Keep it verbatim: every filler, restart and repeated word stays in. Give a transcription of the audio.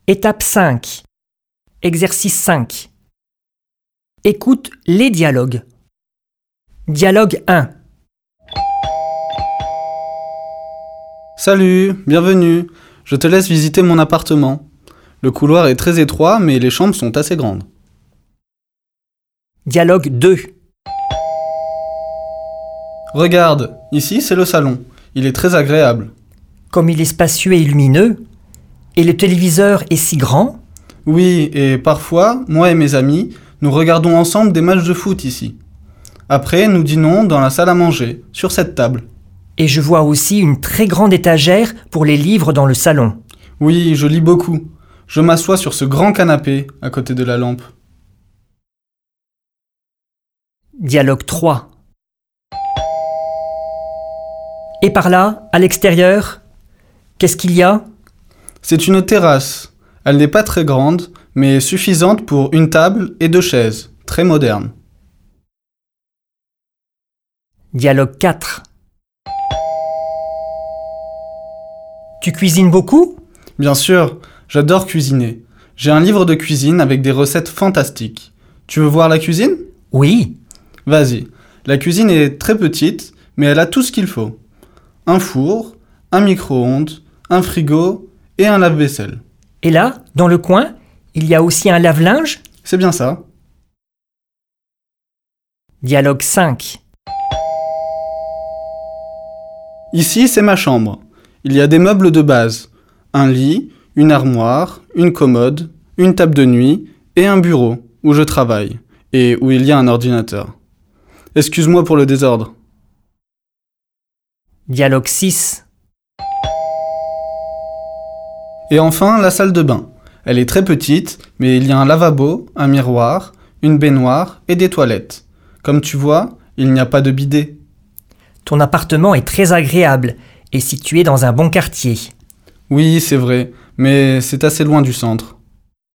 Étape cinq. Exercice cinq. Écoute les dialogues. Dialogue un. Salut, bienvenue. Je te laisse visiter mon appartement. Le couloir est très étroit, mais les chambres sont assez grandes. Dialogue deux. Regarde, ici c'est le salon. Il est très agréable. Comme il est spacieux et lumineux, et le téléviseur est si grand, Oui, et parfois, moi et mes amis, nous regardons ensemble des matchs de foot ici. Après, nous dînons dans la salle à manger, sur cette table. et je vois aussi une très grande étagère pour les livres dans le salon. Oui, je lis beaucoup. Je m'assois sur ce grand canapé, à côté de la lampe. Dialogue trois. Et par là, à l'extérieur, qu'est-ce qu'il y a ? C'est une terrasse. Elle n'est pas très grande, mais suffisante pour une table et deux chaises, très moderne. Dialogue quatre. Tu cuisines beaucoup ? Bien sûr, j'adore cuisiner. J'ai un livre de cuisine avec des recettes fantastiques. Tu veux voir la cuisine ? Oui. Vas-y. La cuisine est très petite, mais elle a tout ce qu'il faut. Un four, un micro-ondes, un frigo et un lave-vaisselle. Et là, dans le coin, il y a aussi un lave-linge ? C'est bien ça. Dialogue cinq. Ici, c'est ma chambre. Il y a des meubles de base. Un lit, une armoire, une commode, une table de nuit et un bureau où je travaille et où il y a un ordinateur. Excuse-moi pour le désordre. Dialogue six. Et enfin, la salle de bain. Elle est très petite, mais il y a un lavabo, un miroir, une baignoire et des toilettes. Comme tu vois, il n'y a pas de bidet. Ton appartement est très agréable et situé dans un bon quartier. Oui, c'est vrai, mais c'est assez loin du centre.